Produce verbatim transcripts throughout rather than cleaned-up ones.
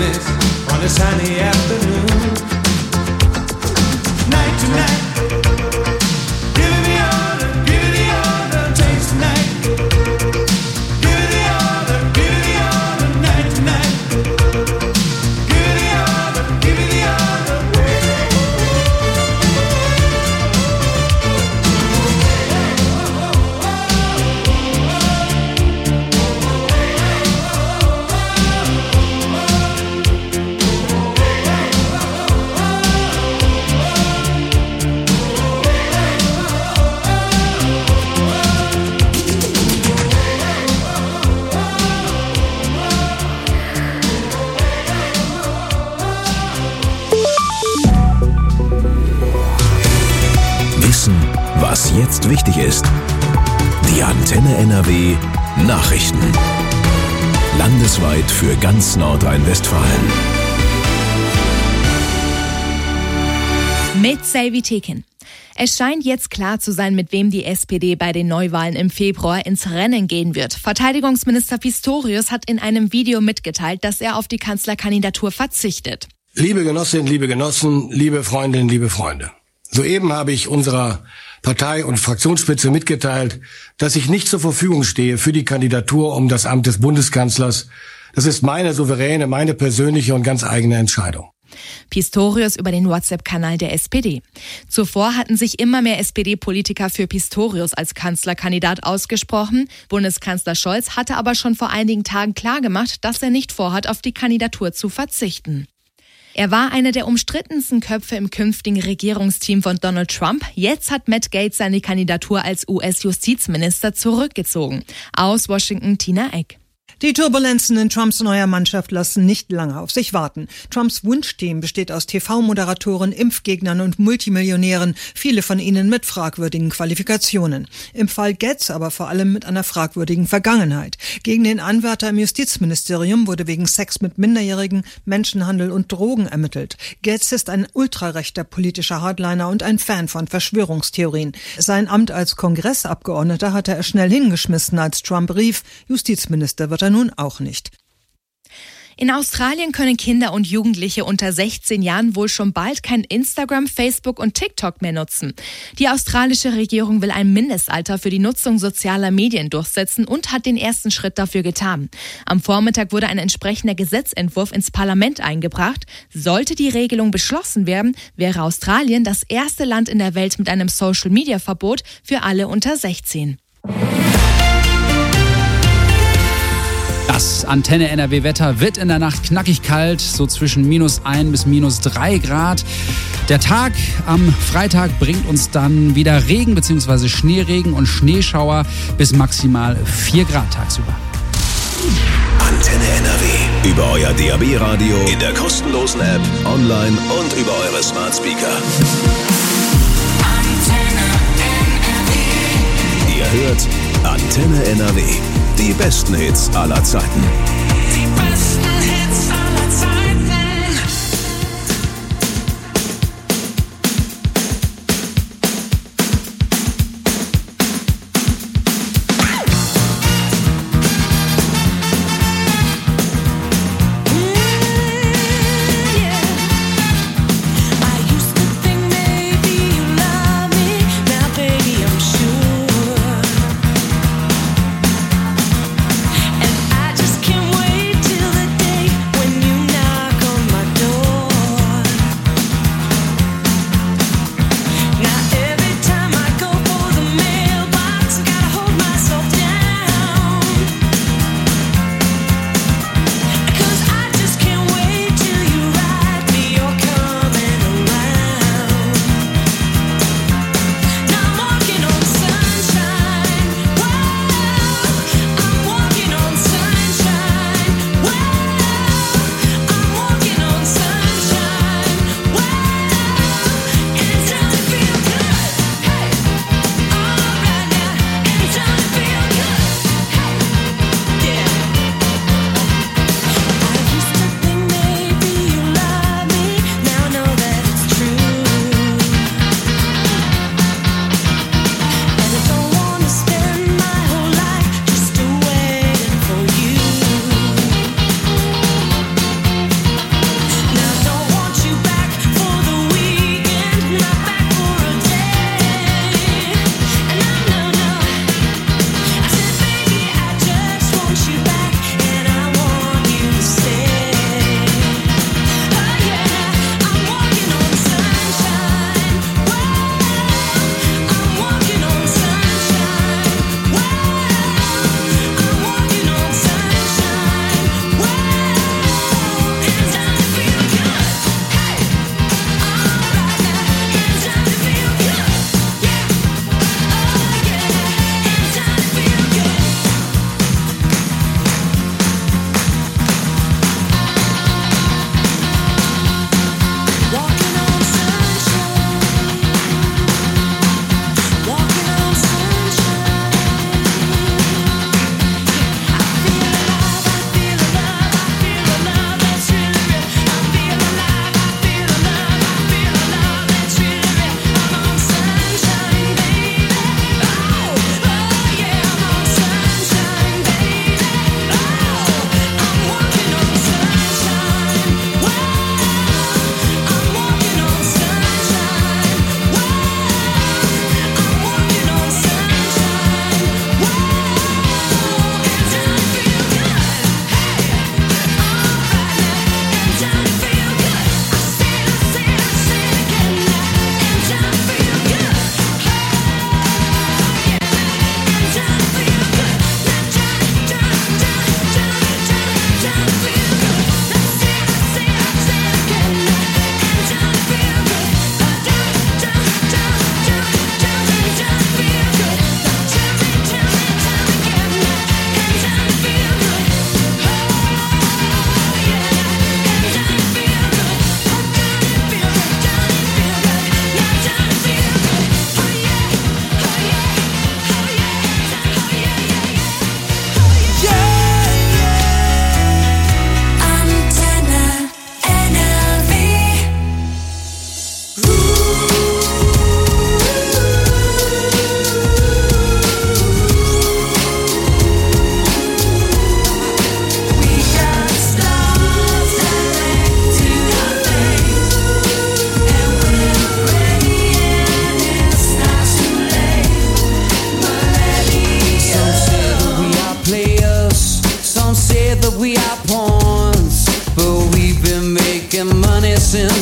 darkness on a sunny afternoon. Night to night, give it the order, give it the order, taste the night. Give it the order, give it the order, night to night. Give it the order, give it the order. Was jetzt wichtig ist. Die Antenne N R W Nachrichten. Landesweit für ganz Nordrhein-Westfalen. Mit Selvi Tekin. Es scheint jetzt klar zu sein, mit wem die S P D bei den Neuwahlen im Februar ins Rennen gehen wird. Verteidigungsminister Pistorius hat in einem Video mitgeteilt, dass er auf die Kanzlerkandidatur verzichtet. Liebe Genossinnen, liebe Genossen, liebe Freundinnen, liebe Freunde. Soeben habe ich unserer Partei- und Fraktionsspitze mitgeteilt, dass ich nicht zur Verfügung stehe für die Kandidatur um das Amt des Bundeskanzlers. Das ist meine souveräne, meine persönliche und ganz eigene Entscheidung. Pistorius über den WhatsApp-Kanal der S P D. Zuvor hatten sich immer mehr S P D-Politiker für Pistorius als Kanzlerkandidat ausgesprochen. Bundeskanzler Scholz hatte aber schon vor einigen Tagen klargemacht, dass er nicht vorhat, auf die Kandidatur zu verzichten. Er war einer der umstrittensten Köpfe im künftigen Regierungsteam von Donald Trump. Jetzt hat Matt Gaetz seine Kandidatur als U S-Justizminister zurückgezogen. Aus Washington, Tina Eck. Die Turbulenzen in Trumps neuer Mannschaft lassen nicht lange auf sich warten. Trumps Wunschteam besteht aus T V-Moderatoren, Impfgegnern und Multimillionären, viele von ihnen mit fragwürdigen Qualifikationen. Im Fall Gaetz aber vor allem mit einer fragwürdigen Vergangenheit. Gegen den Anwärter im Justizministerium wurde wegen Sex mit Minderjährigen, Menschenhandel und Drogen ermittelt. Gaetz ist ein ultrarechter politischer Hardliner und ein Fan von Verschwörungstheorien. Sein Amt als Kongressabgeordneter hatte er schnell hingeschmissen, als Trump rief, Justizminister wird er nun auch nicht. In Australien können Kinder und Jugendliche unter sechzehn Jahren wohl schon bald kein Instagram, Facebook und TikTok mehr nutzen. Die australische Regierung will ein Mindestalter für die Nutzung sozialer Medien durchsetzen und hat den ersten Schritt dafür getan. Am Vormittag wurde ein entsprechender Gesetzentwurf ins Parlament eingebracht. Sollte die Regelung beschlossen werden, wäre Australien das erste Land in der Welt mit einem Social-Media-Verbot für alle unter sechzehn. Das Antenne N R W-Wetter wird in der Nacht knackig kalt, so zwischen minus ein bis minus drei Grad. Der Tag am Freitag bringt uns dann wieder Regen bzw. Schneeregen und Schneeschauer bis maximal vier Grad tagsüber. Antenne N R W. Über euer D A B-Radio, in der kostenlosen App, online und über eure Smart Speaker. Antenne N R W. Ihr hört Antenne N R W. Die besten Hits aller Zeiten. Die besten Hits aller Zeiten. Can't wait.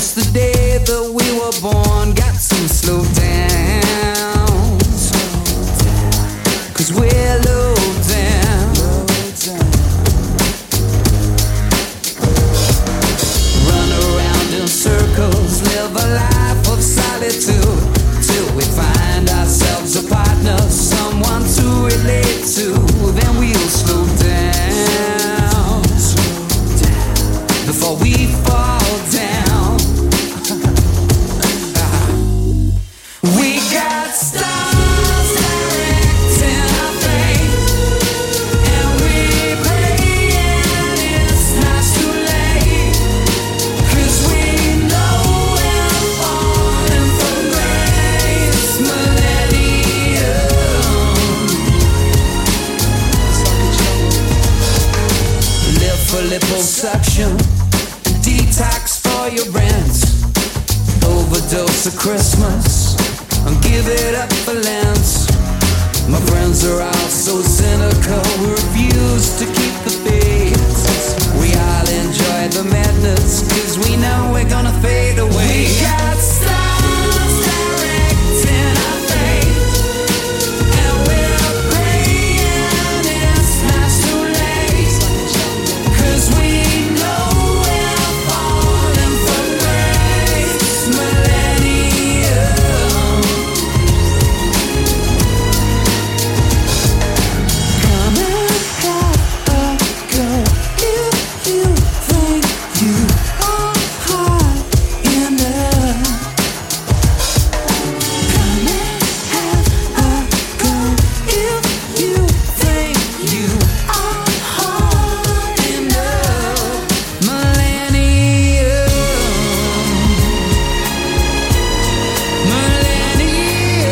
since the day that we were born. Got to slow down, cause we're low down. Run around in circles, live a life of solitude, till we find ourselves a partner, someone to relate to. Then we'll slow down before we fall down. We got stars directing our fate, and we praying it's not too late, 'cause we know we're falling from grace. Millennium. Live for liposuction, detox for your rent, overdose of Christmas, and give it up for Lent. My friends are all so cynical, we refuse to keep the faith. We all enjoy the madness, 'cause we know we're gonna fade away. We got stars directing our fate, and we're praying it's not too late, 'cause we know we're falling from grace. Millennium. Come and have a go if you think you are hot enough. Come and have a go if you think you are hot enough. Millennium. Millennium.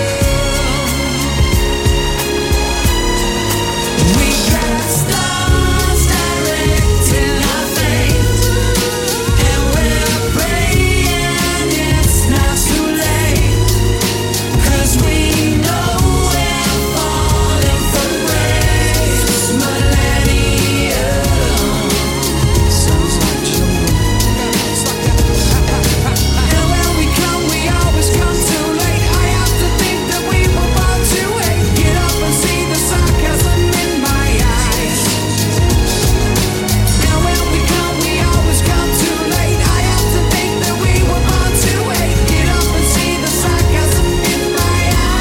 We got stars directing our fate, and we're praying it's not too late, 'cause we know we're falling from grace. Millennium. Sounds like jungle. And when we come, we always come too late. I have to think that we were born to hate. Get up and see the sarcasm in my eyes. And when we come, we always come too late. I have to think that we were born to hate. Get up and see the sarcasm in my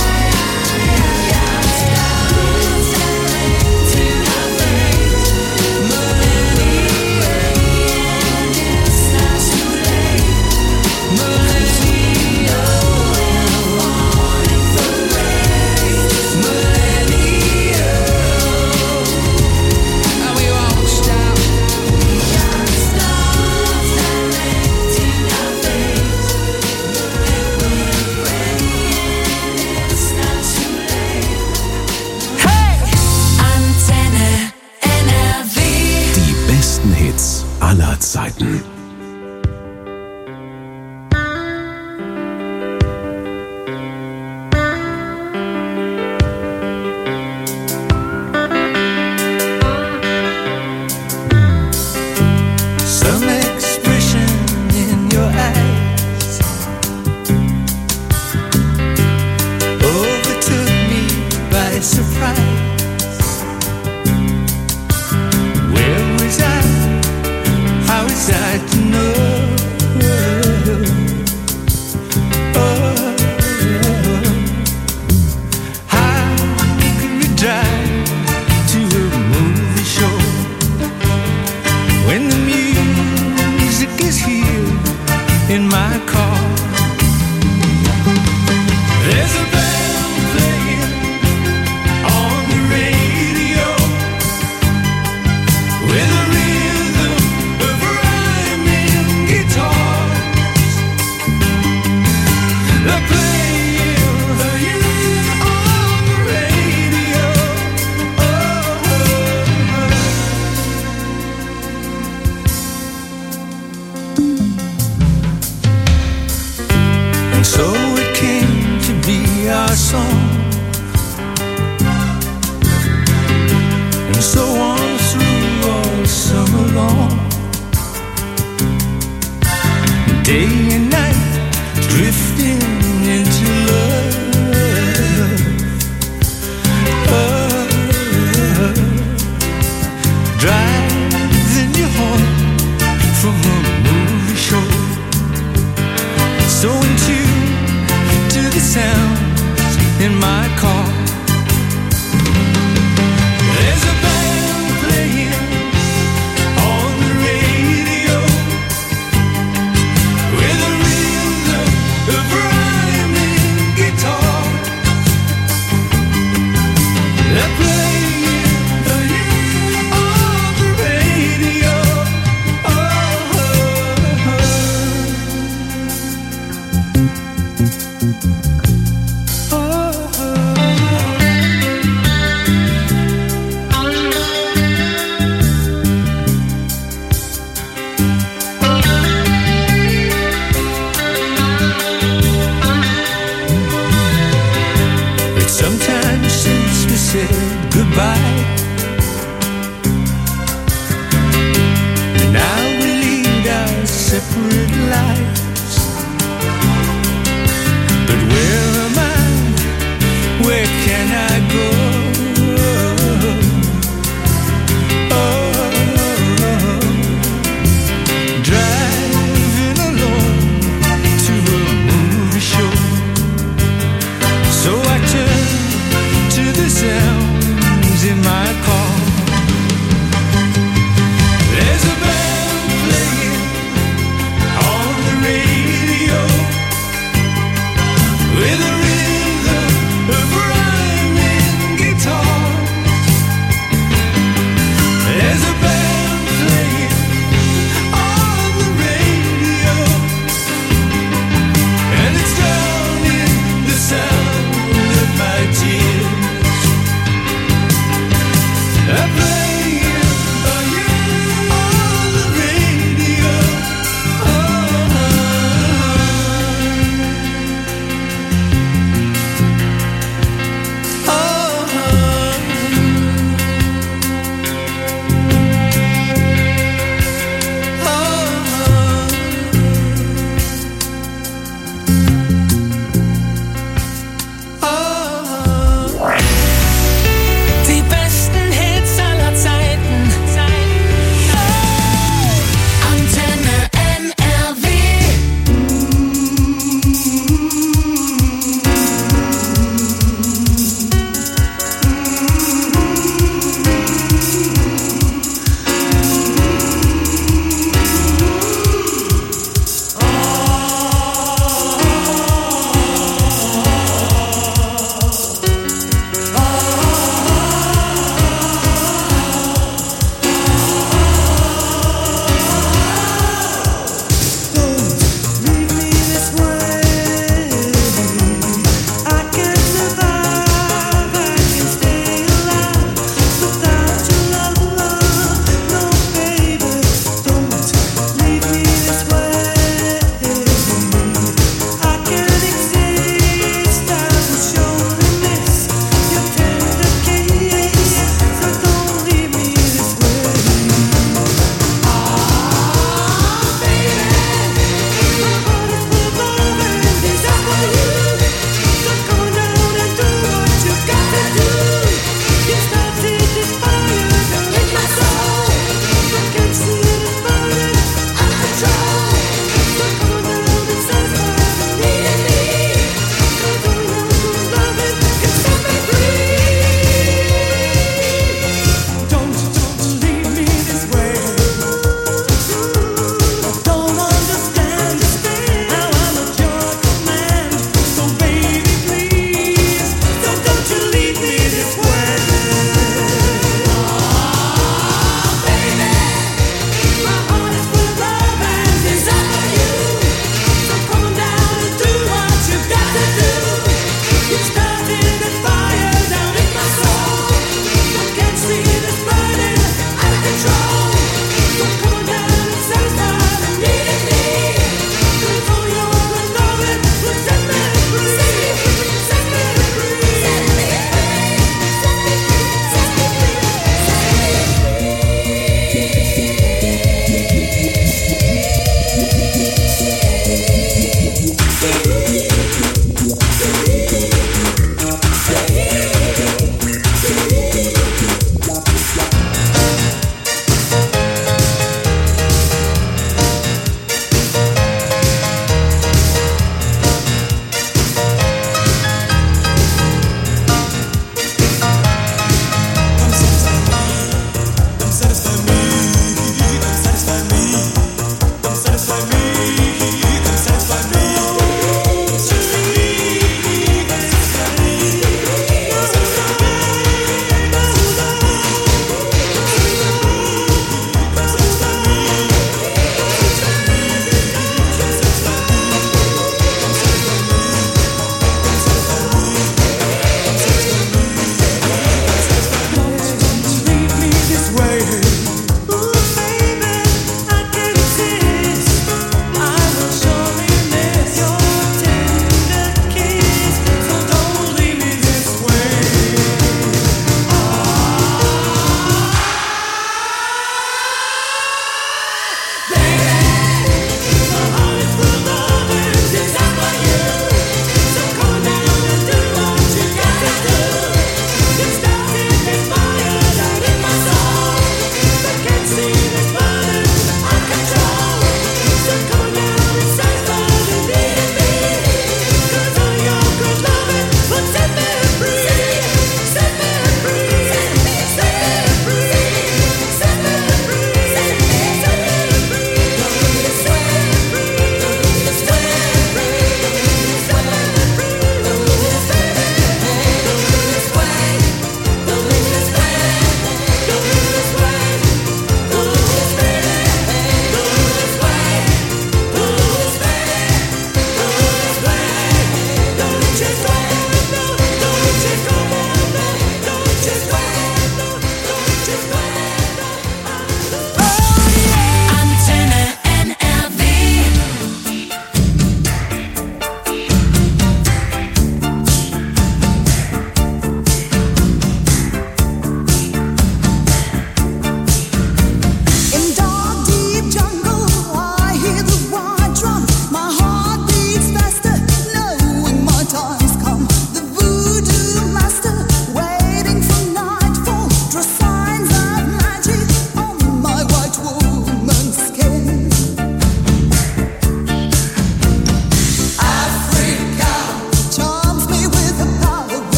eyes. Stars directing our fate. Millennium. It's not too late. Millennium. Falling from grace. Millennium. And we won't stop. We got stars directing our fate, and we're praying it's not too late. Hey! Antenne N R W. Die besten Hits aller Zeiten. Some expression in your eyes overtook me by surprise. Where was I? How was I to know? Oh, how can we drive to a movie show when the music is here in my car? There's a band playing on the radio with a rhythm of rhyming guitars. They're playing the hit on the radio. And so it came to be our day and night, drifting into love. Oh, driving you home from a movie show, so in tune to the sounds in my car. There's a band playing on the radio with a rhythm of rhyming guitar. They're playing on the radio. It's sometimes since we said goodbye, and now we lead our separate lives. But where am I? Where can I go? Oh, driving alone to a movie show, so I turn to the sounds in my car. There's a band playing on the radio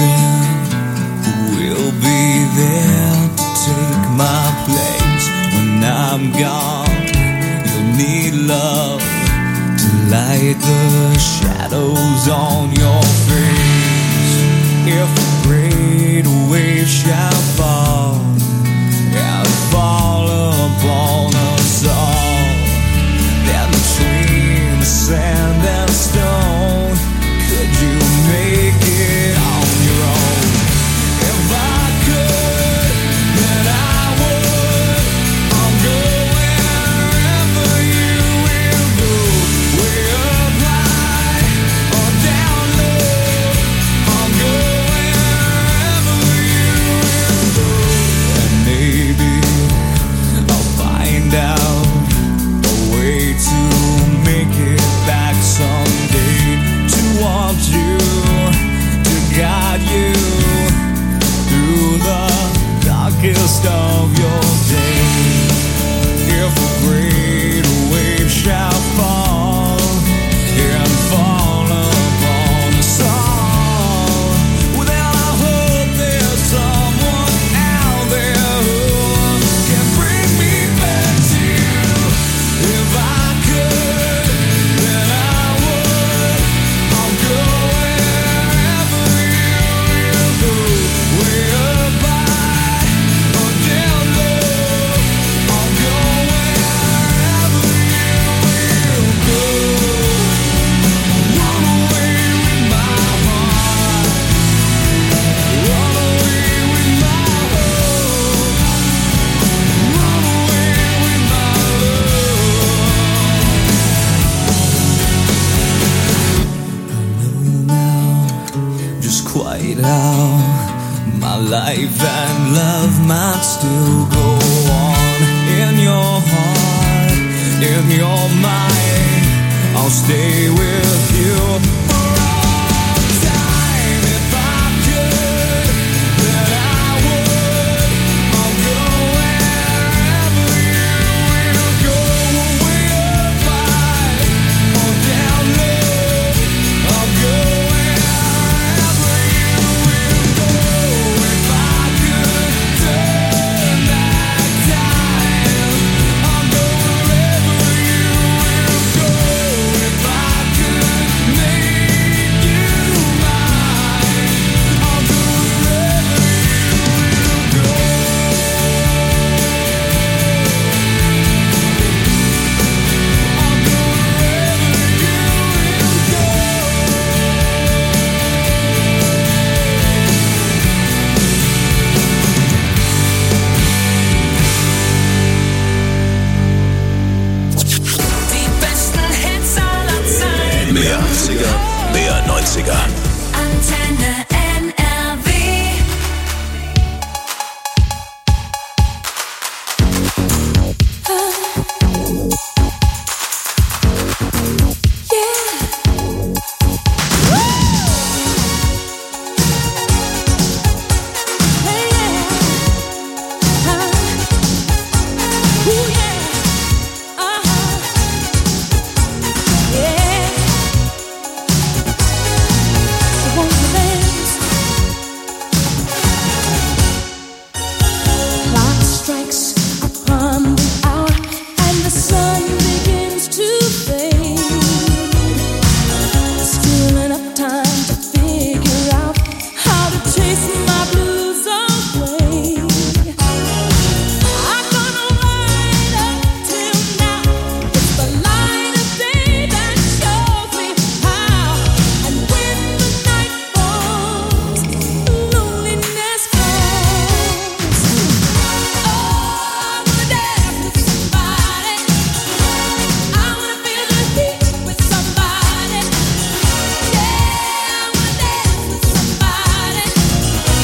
will be there to take my place when I'm gone. You'll need love to light the shadows on your face. If a great wave shall fall and fall upon us all, then between the sand and stone, could you make it on your own? If I could, then I would. I'll go wherever you will go, way up high or down low. I'll go wherever you will go, and maybe I'll find out a way to make it back someday, to want you, to guide you through the darkest of your days. If a great wave shall fall and fall upon us all, well then I hope there's someone out there who can bring me back to you. If I could, then I would. I'll go wherever you will go, way up high or down low. I'll go wherever you will go. Run away with my heart, run away with my hope, run away with my love. I know now just quite how my life and love might still go on. In your heart, in your mind, I'll stay with you for all time. If I could, then I would. I'll go wherever you will go, way up high or down low. I'll go wherever you will go. If I could turn back time, I'll go wherever you will go. If I could make you mine, I'll go wherever you will go. I'll go Die besten Hits aller Zeiten. Mehr achtziger, mehr neunziger. Antenne N R W. Clock strikes upon the hour and the sun begins to fade. Still enough time to figure out how to chase my blues away. I'm gonna ride up till now. It's the light of day that shows me how. And when the night falls, loneliness falls. Oh, I wanna dance with somebody. I wanna feel the heat with somebody. Yeah, I wanna dance with somebody.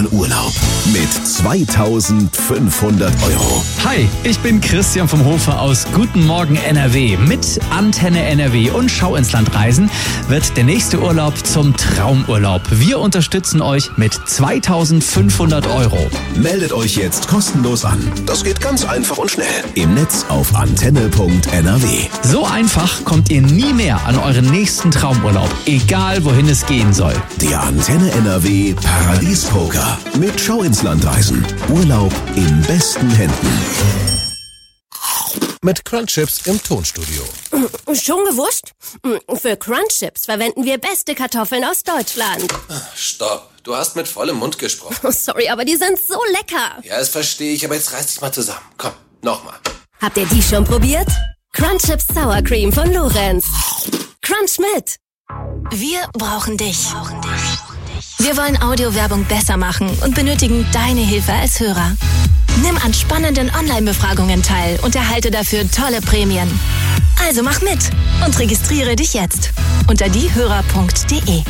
optimalen Urlaub mit zweitausendfünfhundert Euro. Hi, ich bin Christian vom Hofer aus Guten Morgen N R W. Mit Antenne N R W und Schau ins Land reisen wird der nächste Urlaub zum Traumurlaub. Wir unterstützen euch mit zweitausendfünfhundert Euro. Meldet euch jetzt kostenlos an. Das geht ganz einfach und schnell. Im Netz auf antenne punkt n r w. So einfach kommt ihr nie mehr an euren nächsten Traumurlaub, egal wohin es gehen soll. Der Antenne N R W Paradiespoker mit Schau ins Land reisen. Urlaub in besten Händen. Mit Crunchips im Tonstudio. Schon gewusst? Für Crunchips verwenden wir beste Kartoffeln aus Deutschland. Stopp, du hast mit vollem Mund gesprochen. Oh, sorry, aber die sind so lecker. Ja, das verstehe ich, aber jetzt reiß dich mal zusammen. Komm, nochmal. Habt ihr die schon probiert? Crunchips Sour Cream von Lorenz. Crunch mit. Wir brauchen dich. Wir wollen Audiowerbung besser machen und benötigen deine Hilfe als Hörer. Nimm an spannenden Online-Befragungen teil und erhalte dafür tolle Prämien. Also mach mit und registriere dich jetzt unter diehörer punkt de.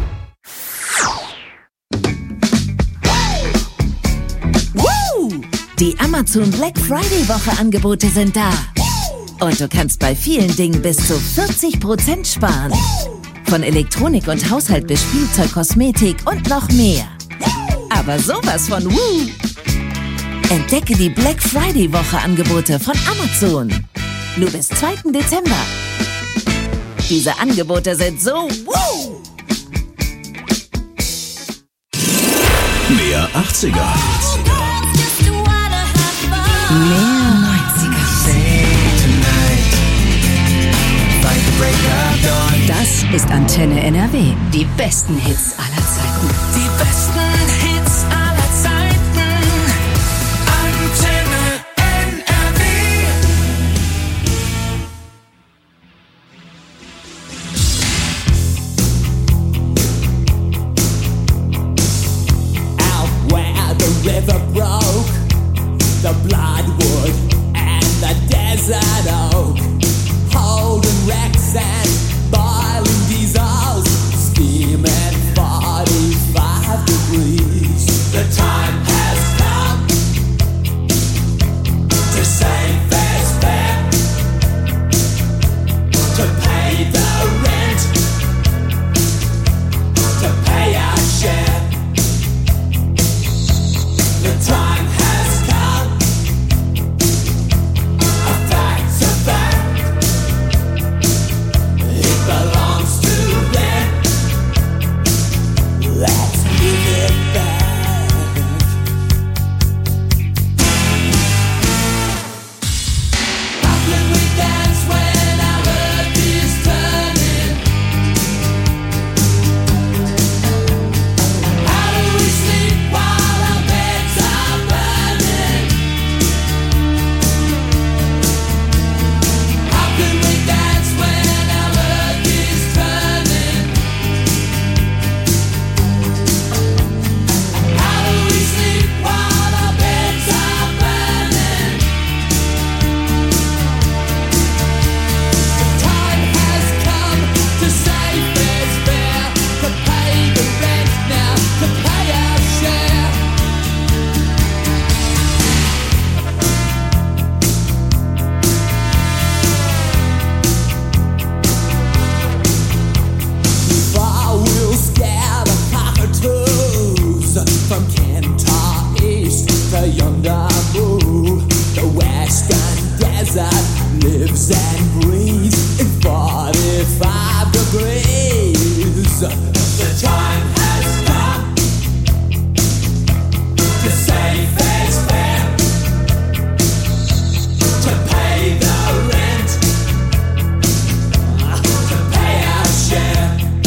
Die Amazon Black Friday Woche Angebote sind da. Und du kannst bei vielen Dingen bis zu vierzig Prozent sparen. Von Elektronik und Haushalt bis Spielzeug, Kosmetik und noch mehr. Aber sowas von Woo! Entdecke die Black Friday Woche Angebote von Amazon. Nur bis zweiten Dezember. Diese Angebote sind so Woo! Mehr achtziger. Mehr neunziger. Das ist Antenne N R W. Die besten Hits aller Zeiten. Die besten Hits aller Zeiten. Antenne N R W. Out where the river broke, the bloodwood and the desert oak, holding wrecks and boiling diesels, steaming forty-five degrees. The time has come to save fair's fair, to pay the rent, to pay our share. The time has come, a fact's a fact. It belongs to them. Let's give it back. How can we dance when our earth is turning? How do we sleep while our beds are burning? How can we dance when our earth is turning? How do we sleep while our beds are burning? The time has come to save fair's fair, to pay the rent now, to pay our share. Before we'll scare the cockatoos from Kentar East to yonder moon, the western desert lives and breathes in forty-five degrees. The time has come to save fair's fair, to pay the rent, to pay our share.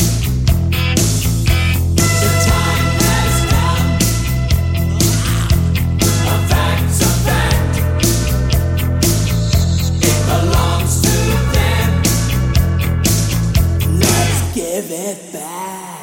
The time has come, a fact's a fact. It belongs to them. Let's give it back.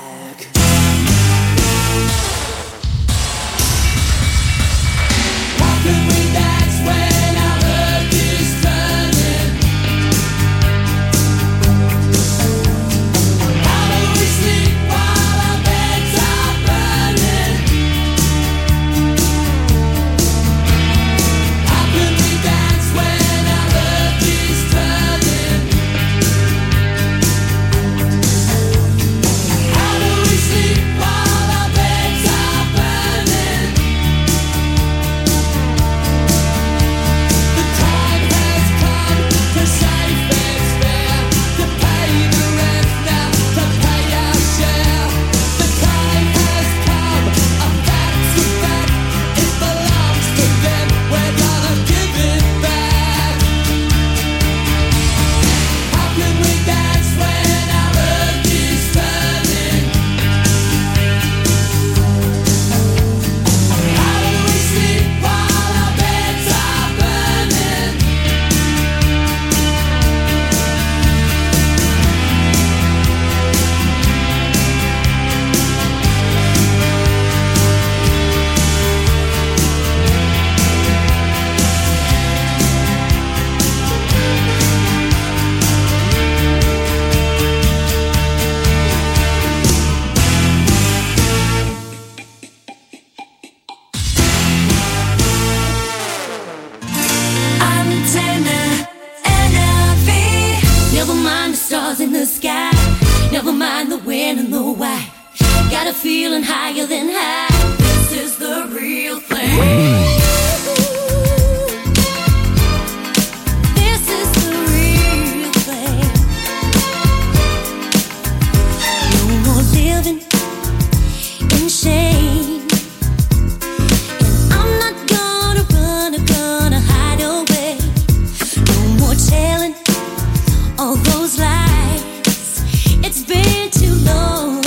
feeling higher than high. This is the real thing. This is the real thing. No more living in shame. And I'm not gonna run, I'm gonna hide away. No more telling all those lies. It's been too long.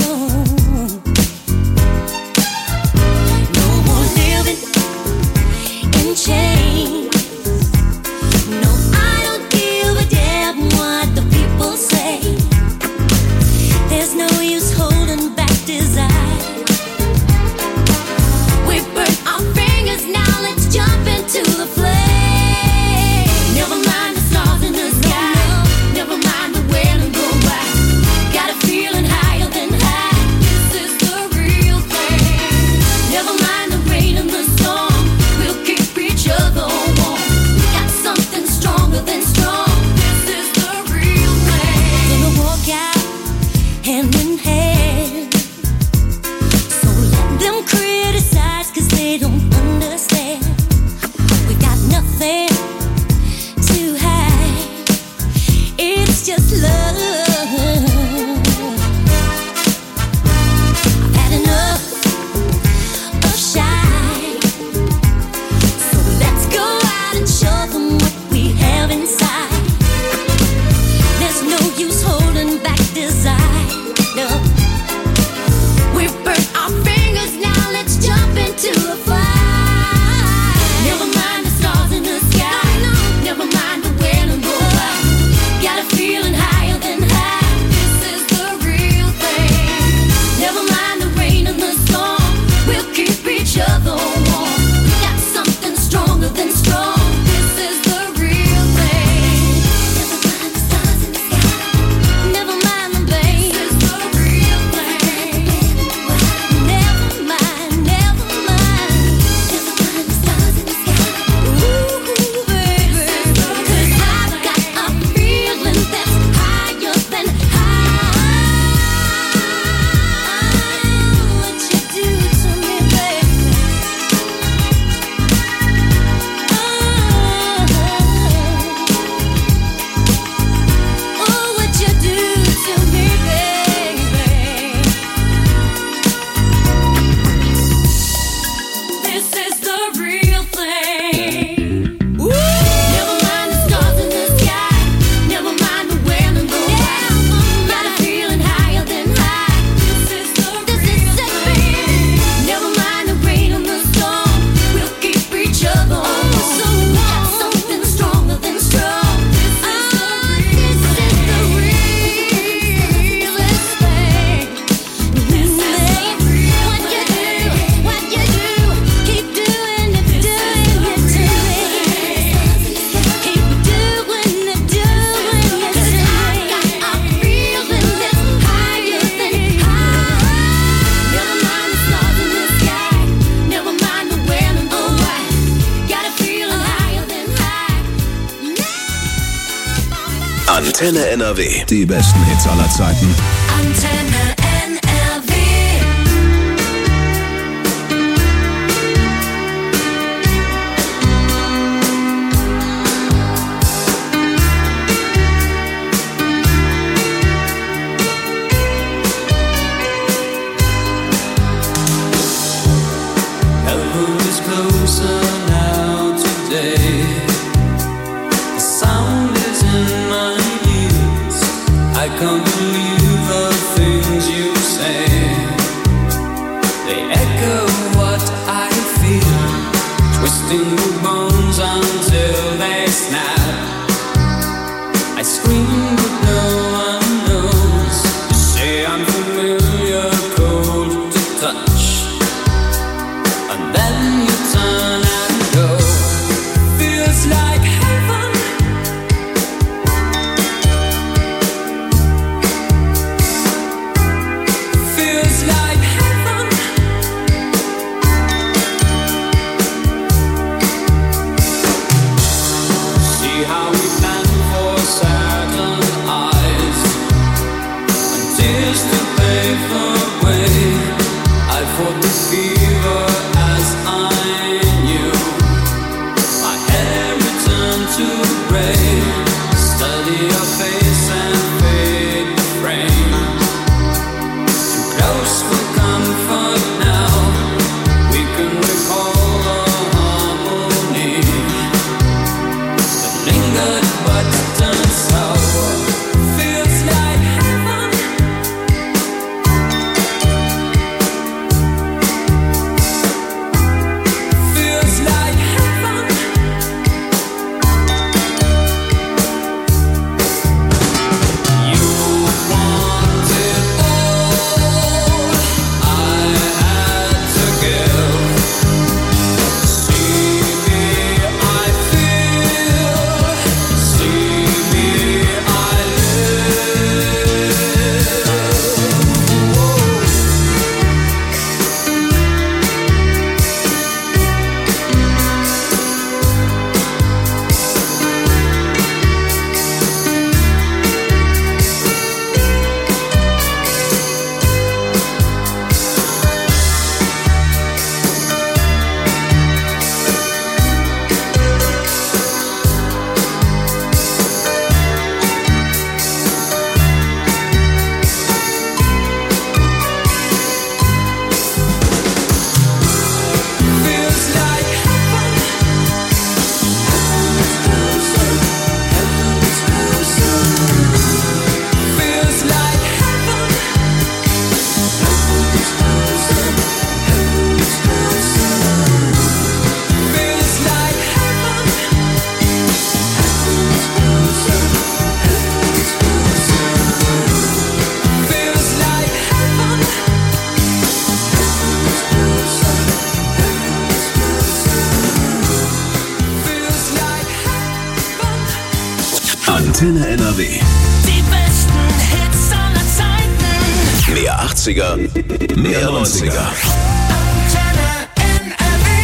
No more living in chains. No, I don't give a damn what the people say. There's no use holding back desire. We burnt our fingers, now let's jump into the flame. Never mind the stars in the sky. Never mind the when and go by. Got a feeling higher than high. This is the real thing. Never mind the rain and the storm. We'll keep each other warm. We got something stronger than strong. This is the real thing. Gonna walk out hand in hand. So let them criticize, cause they don't understand. We got nothing to hide. It's just love. I've had enough of shy. So let's go out and show them what we have inside. There's no use holding back desire. No. We've burnt our fingers, now let's jump into the fire. Never mind the stars in the sky. Never mind the when and go by. Got a feeling higher than high. This is the real thing. Never mind the rain and the storm. We'll keep each other warm. We got something stronger than strong. This is the real thing. Never mind the stars in the sky. Never mind the pain. This is the real thing. Never mind, never mind. Never mind the stars in the sky. Ooh, baby. 'Cause I've got a feeling that's higher than high. What you do to me, baby. Oh, what you do to me, baby. This is the real thing. Never mind the stars in the sky. Never mind the when and the why. Got a feeling higher than high. This is the real thing. Never mind the rain and the storm. We'll keep each other warm. So we got something stronger than strong. This is the realest thing. This is the real what you do, what you do. Keep doing it, doing it to me. Keep doing it, doing it to me. I got a feeling that's higher than high. Never mind the stars in the sky. Never mind the when and the why. Got a feeling higher than high. Antenne N R W. Die besten Hits aller Zeiten. Antenne N R W. Heaven is closer now today. The sound is in my ears. I can't believe the things you say. They echo what I feel, twisting the bones until they snap. I scream but no one knows. You say I'm familiar, cold to touch. And then you turn and go. Feels like heaven. Feels like heaven. Antenne N R W. Die besten Hits aller Zeiten. Mehr achtziger, mehr neunziger. Antenne N R W.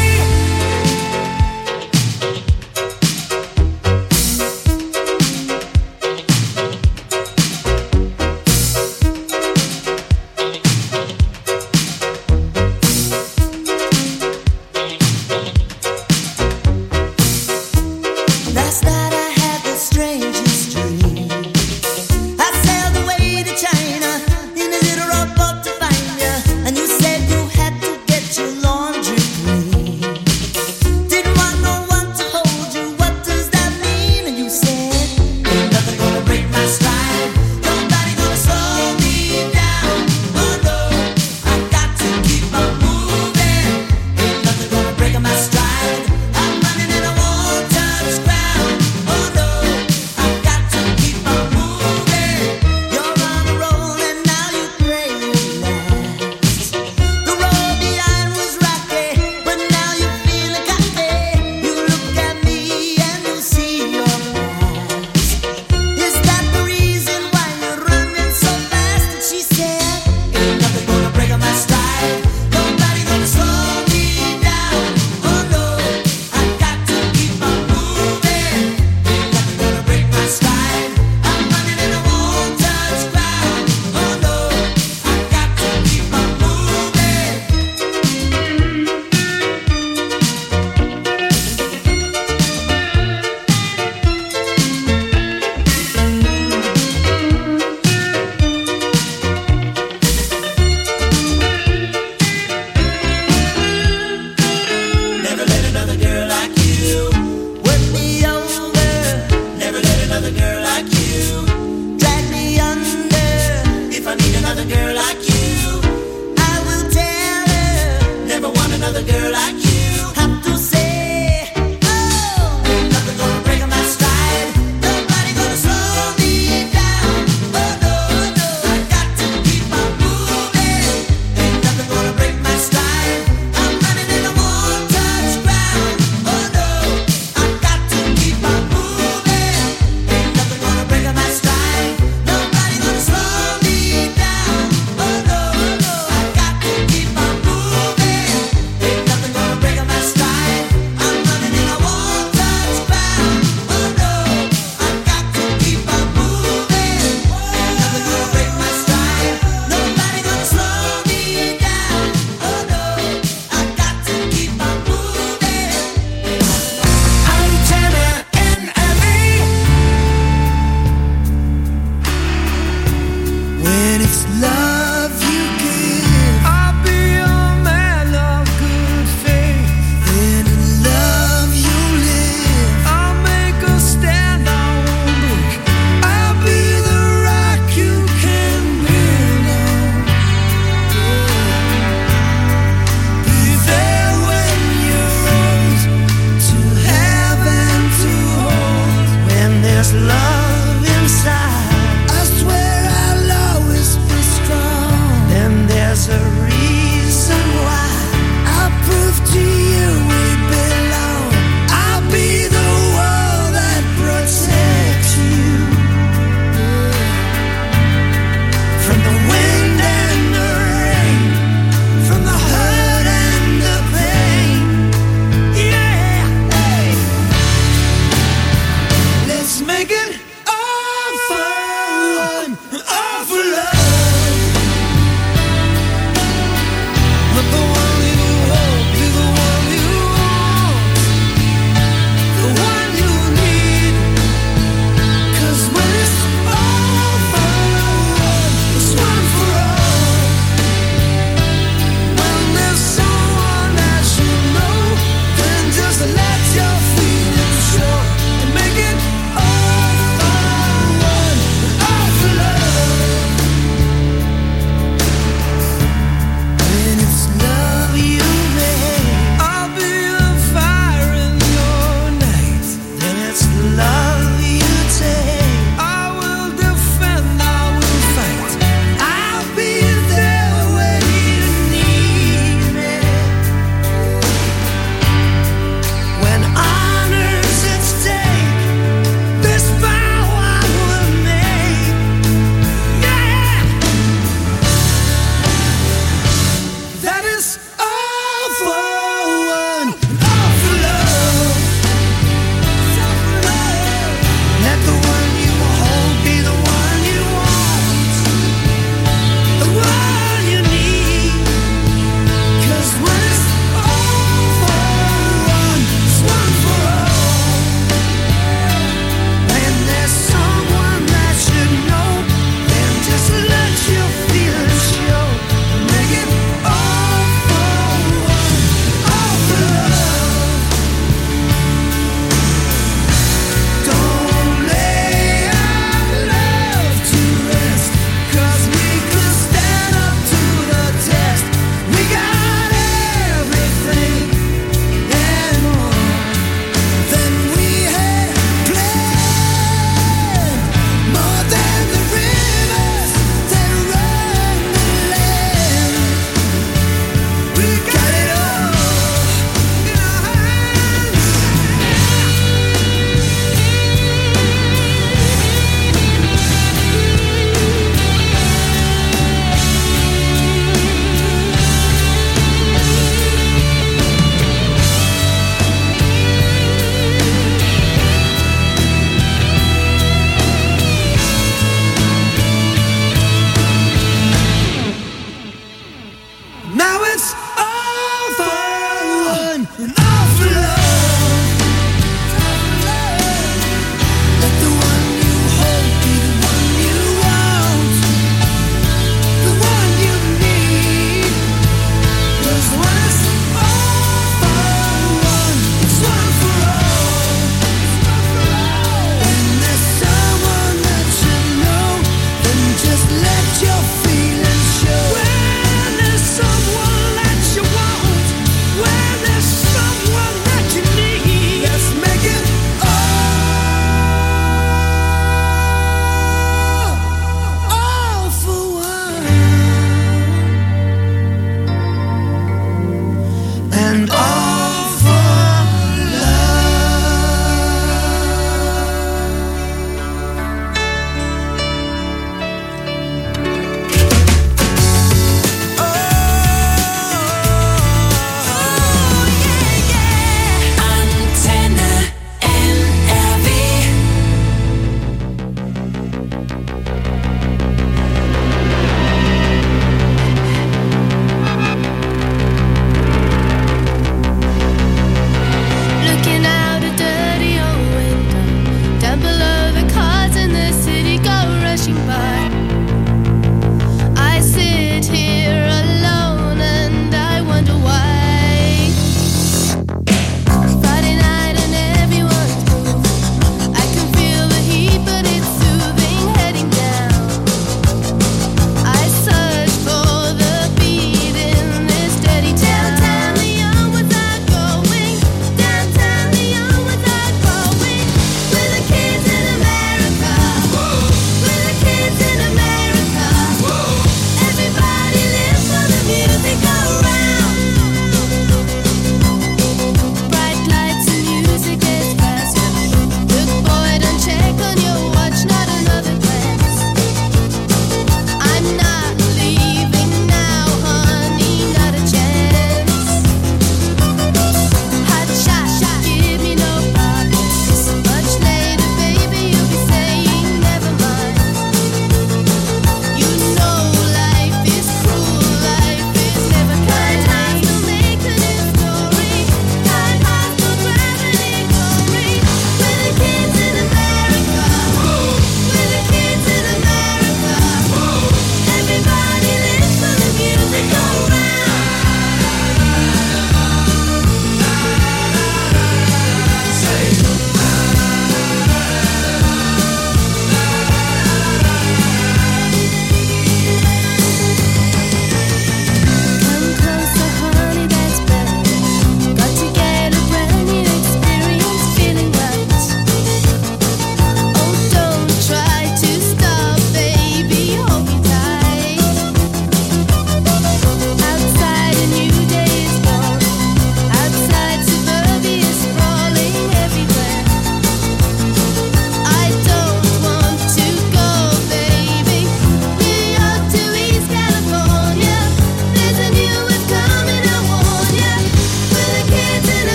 Last night I had the strangest dream. I sailed away to China in a little rowboat to find you, and you said you had to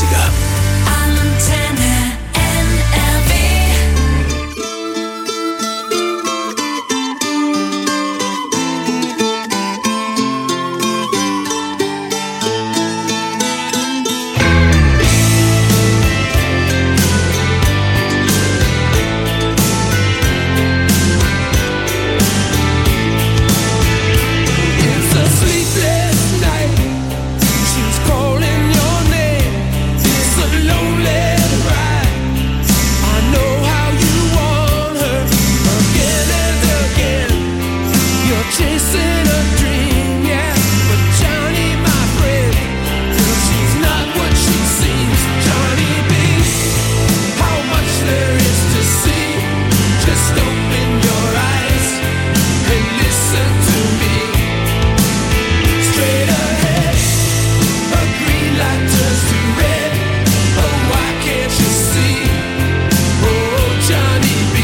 neunziger. Antenne N R W. It's a sleepless night. She's calling your name. It's a lonely ride. I know how you want her again and again. You're chasing a dream, yeah. But Johnny, my friend, well, she's not what she seems. Johnny B, how much there is to see. Just open your eyes and listen to me. Straight ahead, a green light turns to red. Oh, why can't you see? Oh, Johnny B.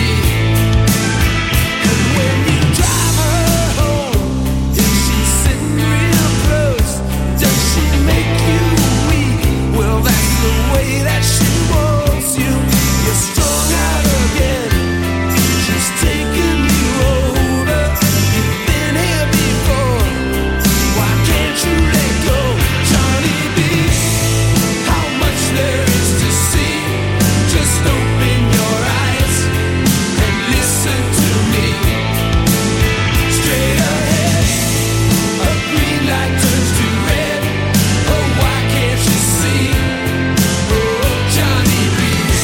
And when you drive her home, is she sitting real close? Does she make you weak? Well, that's the way that she wants you. You're strung out again. She's taking you over. You've been here before. Why can't you let go, Johnny B? How much there is to see. Just open your eyes and listen to me. Straight ahead, a green light turns to red. Oh, why can't you see? Oh, Johnny B.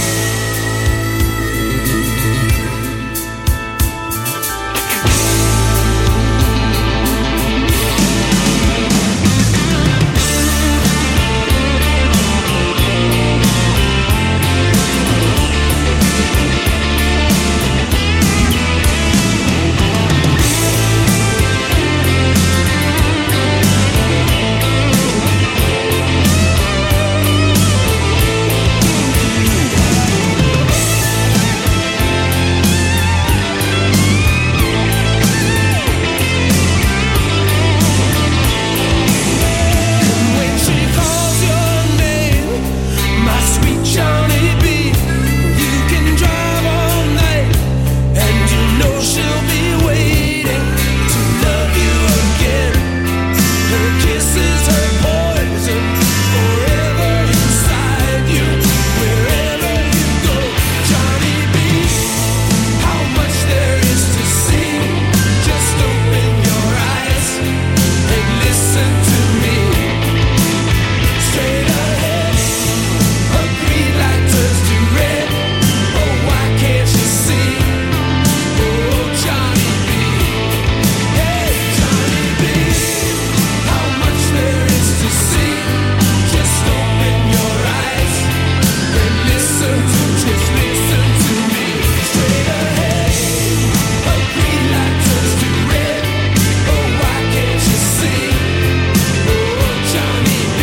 When she calls your name, my sweet Johnny B, you can drive all night, and you know she'll be waiting to love you again. Her kisses, her poison, forever inside you, wherever you go, Johnny B. How much there is to see. Just open your eyes and listen to me. Straight ahead, a green light turns to red. Oh, why can't you see? Oh, Johnny B. Hey, Johnny B. How much there is to see. Just open your eyes and listen to, just listen to me. Straight ahead, a green light turns to red. Oh, why can't you see? Oh, Johnny B.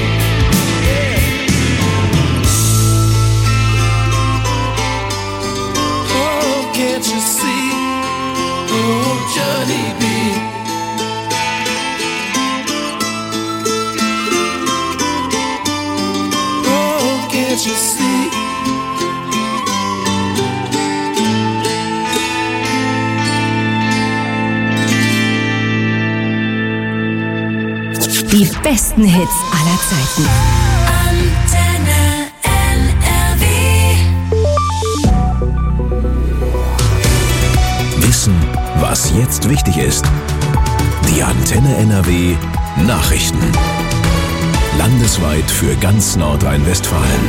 Oh, can't you see? Oh, Johnny B. Oh, can't you see? Die besten Hits aller Zeiten. Antenne N R W. Wissen, was jetzt wichtig ist. Die Antenne N R W Nachrichten. Landesweit für ganz Nordrhein-Westfalen.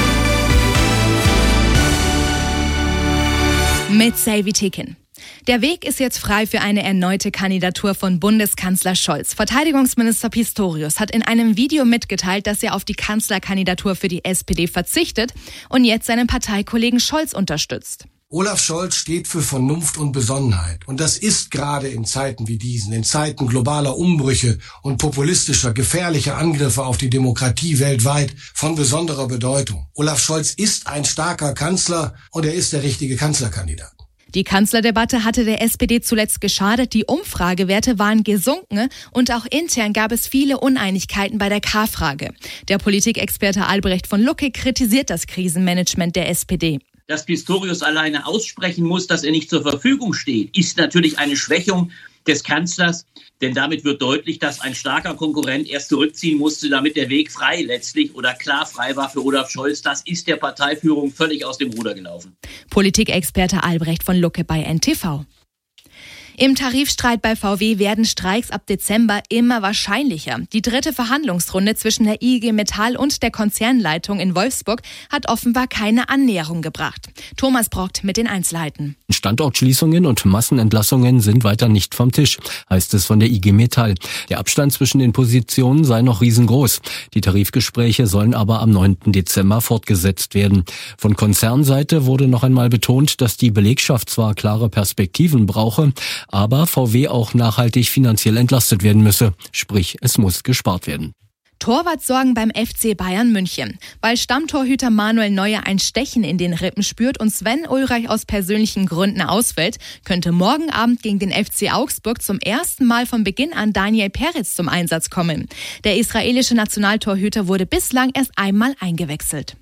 Mit Sylvie Tekin. Der Weg ist jetzt frei für eine erneute Kandidatur von Bundeskanzler Scholz. Verteidigungsminister Pistorius hat in einem Video mitgeteilt, dass er auf die Kanzlerkandidatur für die S P D verzichtet und jetzt seinen Parteikollegen Scholz unterstützt. Olaf Scholz steht für Vernunft und Besonnenheit. Und das ist gerade in Zeiten wie diesen, in Zeiten globaler Umbrüche und populistischer, gefährlicher Angriffe auf die Demokratie weltweit von besonderer Bedeutung. Olaf Scholz ist ein starker Kanzler und er ist der richtige Kanzlerkandidat. Die Kanzlerdebatte hatte der S P D zuletzt geschadet, die Umfragewerte waren gesunken und auch intern gab es viele Uneinigkeiten bei der K-Frage. Der Politikexperte Albrecht von Lucke kritisiert das Krisenmanagement der S P D. Dass Pistorius alleine aussprechen muss, dass er nicht zur Verfügung steht, ist natürlich eine Schwächung des Kanzlers, denn damit wird deutlich, dass ein starker Konkurrent erst zurückziehen musste, damit der Weg frei letztlich oder klar frei war für Olaf Scholz. Das ist der Parteiführung völlig aus dem Ruder gelaufen. Politikexperte Albrecht von Lucke bei N T V. Im Tarifstreit bei V W werden Streiks ab Dezember immer wahrscheinlicher. Die dritte Verhandlungsrunde zwischen der I G Metall und der Konzernleitung in Wolfsburg hat offenbar keine Annäherung gebracht. Thomas Brockt mit den Einzelheiten. Standortschließungen und Massenentlassungen sind weiter nicht vom Tisch, heißt es von der I G Metall. Der Abstand zwischen den Positionen sei noch riesengroß. Die Tarifgespräche sollen aber am neunten Dezember fortgesetzt werden. Von Konzernseite wurde noch einmal betont, dass die Belegschaft zwar klare Perspektiven brauche, aber V W auch nachhaltig finanziell entlastet werden müsse. Sprich, es muss gespart werden. Torwartsorgen beim F C Bayern München. Weil Stammtorhüter Manuel Neuer ein Stechen in den Rippen spürt und Sven Ulreich aus persönlichen Gründen ausfällt, könnte morgen Abend gegen den F C Augsburg zum ersten Mal von Beginn an Daniel Peretz zum Einsatz kommen. Der israelische Nationaltorhüter wurde bislang erst einmal eingewechselt.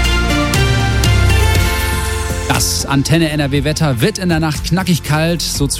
Das Antenne N R W Wetter wird in der Nacht knackig kalt, so